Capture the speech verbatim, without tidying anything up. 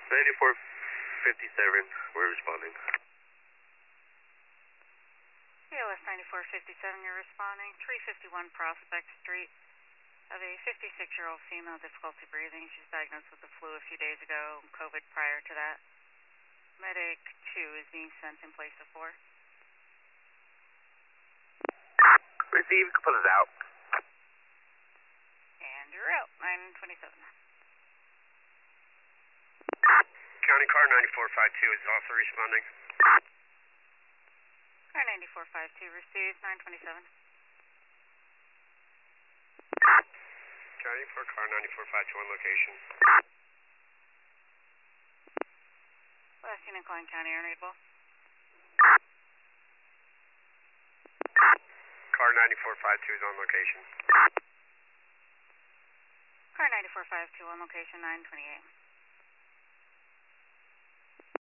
ninety-four fifty-seven, we're responding. C L S ninety-four fifty-seven, you're responding. three fifty-one Prospect Street. Of a fifty-six-year-old female, difficulty breathing. She's diagnosed with the flu a few days ago, COVID prior to that. Medic two is being sent in place of four. Receive, you can put us out. And you're out, nine twenty-seven. County car ninety-four fifty-two is also responding. Car ninety-four fifty-two received, nine twenty-seven. County for car ninety-four fifty-two on location. Last unit calling County Unreadable. Car ninety-four fifty-two is on location. Car ninety-four fifty-two on location, nine twenty-eight.